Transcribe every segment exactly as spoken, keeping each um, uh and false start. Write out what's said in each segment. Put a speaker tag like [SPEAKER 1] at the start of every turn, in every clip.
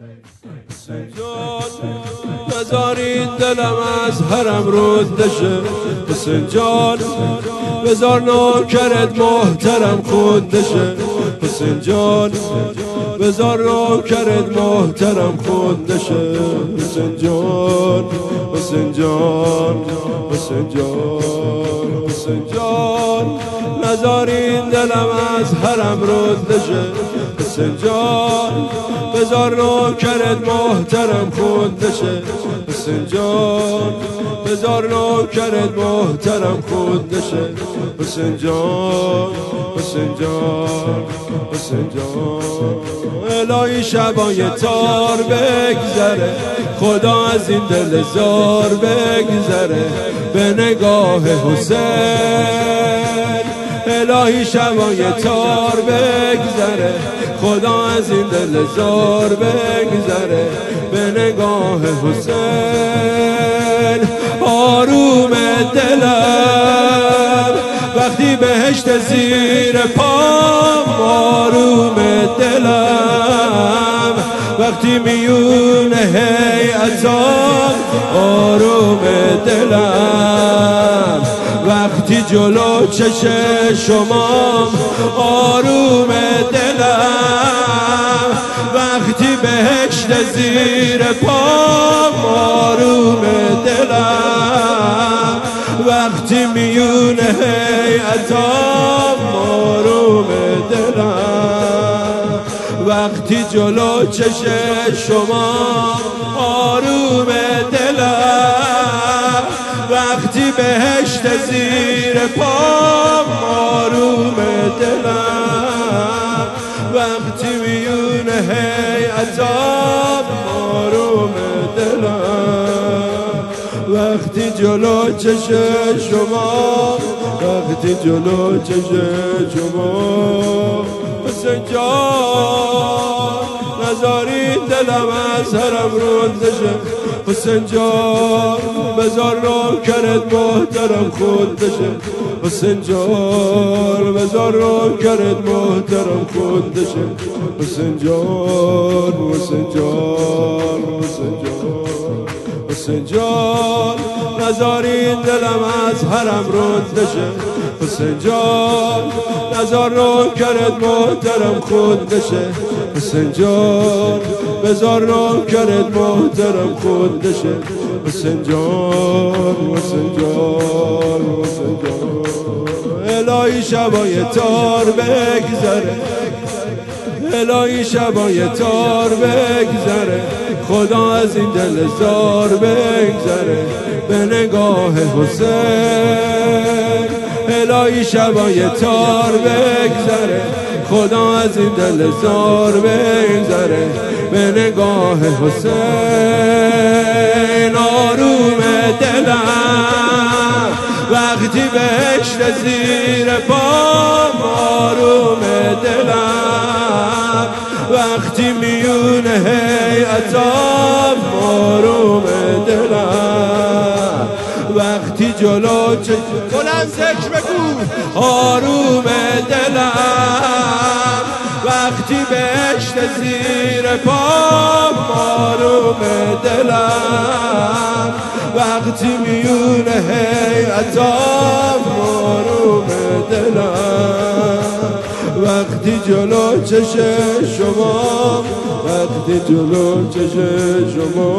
[SPEAKER 1] بذار این دلم از حرم رد شه حسین جان، بذار نوکرت محترم خود شه حسین جان، بذار نوکرت محترم خود شه حسین جان، حسین جان، حسین جان، حسین جان، نذار این دلم از حرم رد شه حسین جان، بذار نوکرت محترم خود شه حسین جان، بذار نوکرت محترم خود شه حسین جان، حسین جان، حسین جان. الهی شبای تار بگذره، خدا از این دل زار بگذره به نگاه حسین. الهی شبای تار بگذره، خدا از این دل زار بگذره به نگاه حسین. آروم دلم وقتی بهشت زیر پام، آروم دلم وقتی میون هیئتام، آروم دلم وقتی جلو چش شمام، آروم دلم وقتی بهشت زیر پام، آروم دلم وقتی میون هیئتام، آروم دلم وقتی جلو چش شما، آروم دلم وقتی بهشت زیر پام، آروم دلم وقتی میون هیئتام، آروم دلم وقتی جلو چش شما، وقتی جلو چش شما. حسین جان، نذار این دلم از حرم رد شه حسین جان، بذار نوکرت محترم خود شه حسین جان، بذار نوکرت محترم خود شه حسین جان، حسین جان، حسین جان، حسین جان، نذار این دلم از حرم رد شه حسین جان، نذار نوکرت محترم خود شه حسین جان، بذار نوکرت محترم خود شه حسین جان، حسین جان، حسین جان. الهی شبای تار بگذره، الهی شبای تار بگذره، خدا از این دل زار بگذره به نگاه حسین. الهی شبای تار بگذره، خدا از این دل زار بگذره به نگاه حسین. آروم دلم وقتی بهشت زیر پام، آروم دلم وقتی میون هیئتام، آروم دلم وقتی جلو چه بلند ذکر بگو، آروم دلم وقتی بهشت زیر پام، آروم دلم وقتی میون هیئتام، آروم دلم وقتی جلو چش شما، وقتی جلو چش شما.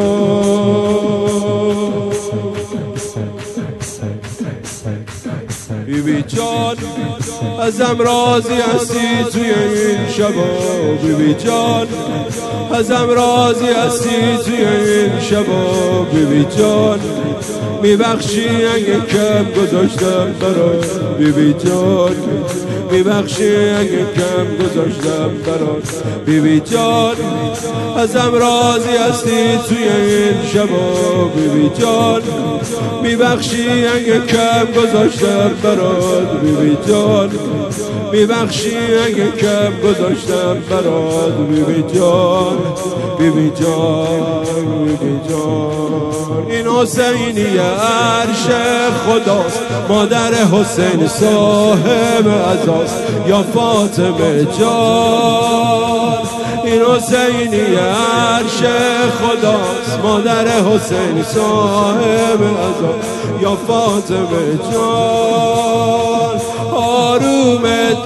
[SPEAKER 1] بیبی جان، ازم راضی هستی توی این شبا، بیبی جان، ازم راضی هستی توی این شبا، بیبی جان، میبخشی اگه کم گذاشتم برات، بیبی جان، میبخشی اگه کم گذاشتم برات، بیبی جان، ازم راضی هستی توی این شبا، بیبی جان، میبخشی اگه کم گذاشتم برات، بیبی جان، میبخشی اگه کم گذاشتم برات، بیبی جان، بیبی جان، بیبی جان. این حسینی عرش خداست، مادر حسین صاحب عزاست یا فاطمه جان. این حسینی عرش خداست، مادر حسین صاحب عزا یا فاطمه جان. آروم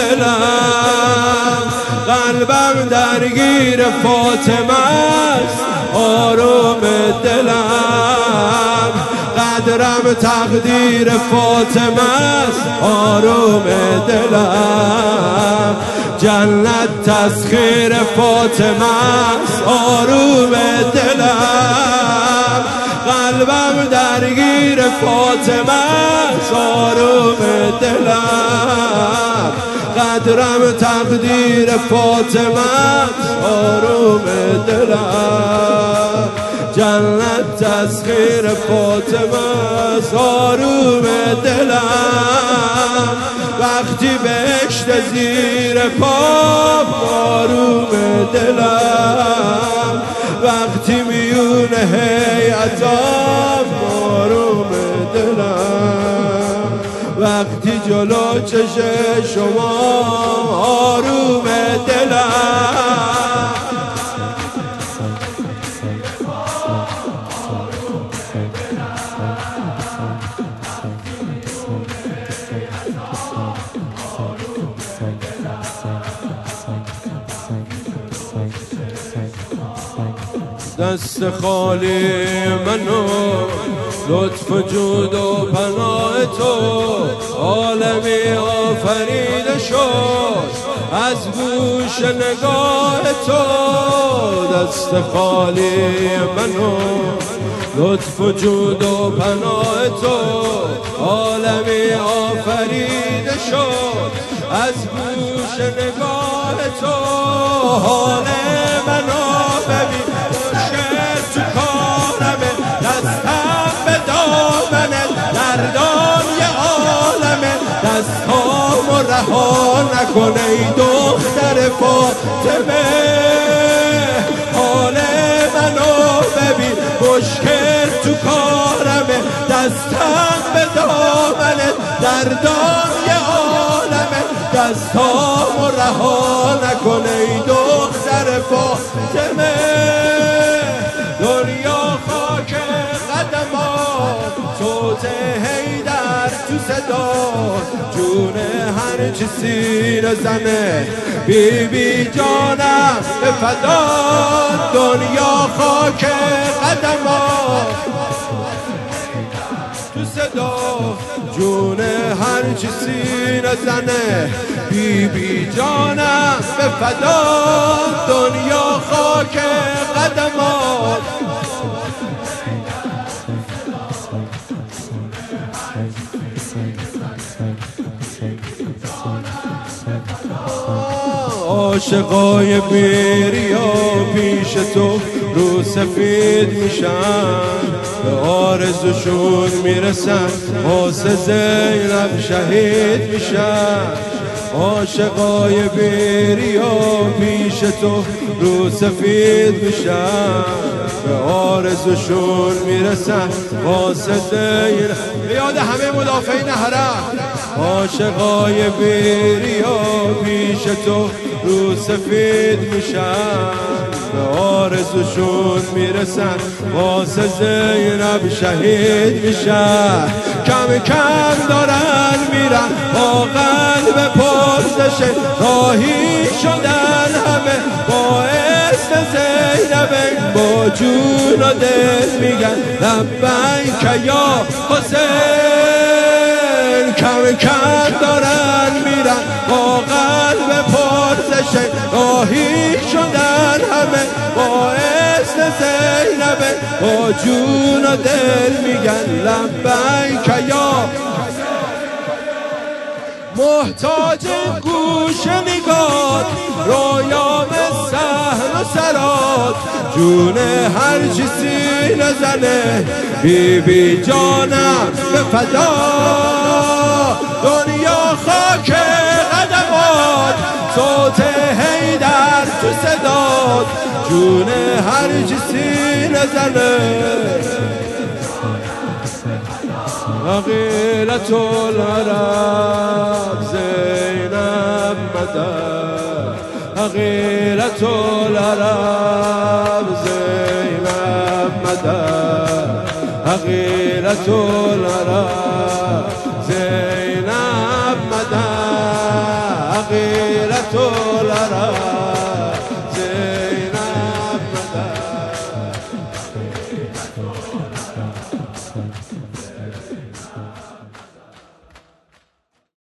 [SPEAKER 1] دلم قلبم درگیر فاطمه است، آروم دلم قدرم تقدیر فاطمه است، آروم دلم جنت تسخیر فاطمه است، آروم دلم قلبم درگیر فاطمه است، آروم دلم قدرم تقدیر فاطمه است، آروم دلم جنت تسخیر فاطمه است، آروم دلم وقتی بهشت زیر پام، آروم دلم وقتی میون هیئتام، آروم دلم وقتی جلو چش شما، آروم دلم. دست خالی منو لطف جود و پناه تو، عالمی آفریده شد از گوش نگاه تو. دست خالی منو لطف جود و پناه تو، عالمی آفریده شد از گوش نگاه تو. حال منو ببین تو کارمه، دستم به دامنه، دردام یه عالمه، دستامو رها نکنه ای دختر فاطمه. حال منو ببین مشکل تو کارمه، دستم به دامنه، دردام یه عالمه، دستامو رها نکنه ای دختر فاطمه. دنیا خاک قدمات، صوت حیدر تو صدا، جون هر چی سینه زنه، بی بی جانم به فدا. دنیا خاک قدمات تو صدا، جون هر چی سینه زنه، بی بی جانم به فدا. دنیا خاک قدمات. عاشقای بیریا پیش تو رو سفید میشن، به آرزوشون میرسن واسه زینب شهید میشن. عاشقای بیریا پیش تو رو سفید میشن، به آرزوشون میرسن واسه زینب. یاد همه مدافعین حرم. عاشقای بیریا پیش تو رو سفید میشن، به آرزوشون میرسن واسه زینب شهید میشن. کم کم دارن میرن با قلب پرسش، راهی شدن همه با اسم زینب، با جون و دل میگن لبیک یا حسین. کم کم دارن میرن با قلب پرسش، راهی شدن همه با اسم زینب، با جون و دل میگن لبیک یا. محتاج گوش نگات، رویام صحن و سرات، جون هر چی سینه زنه، بی بی جانم به فدا. دنیا خاک قدمات، صوت حیدر تو صدات، جون هر چی سینه زنه. عقیلة العرب زینب مدد، حقيرة العرب زينب مدد حقيرة العرب زينب مدد حقيرة العرب زينب مدد